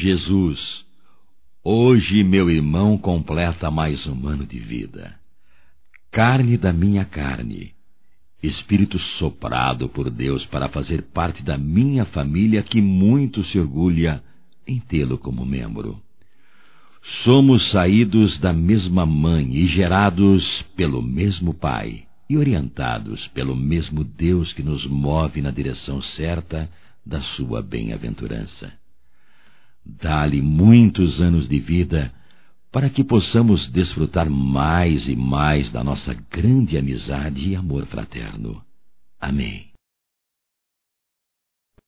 Jesus, hoje meu irmão completa mais um ano de vida. Carne da minha carne, espírito soprado por Deus para fazer parte da minha família, que muito se orgulha em tê-lo como membro. Somos saídos da mesma mãe e gerados pelo mesmo Pai, e orientados pelo mesmo Deus que nos move na direção certa da sua bem-aventurança. Dá-lhe muitos anos de vida para que possamos desfrutar mais e mais da nossa grande amizade e amor fraterno. Amém.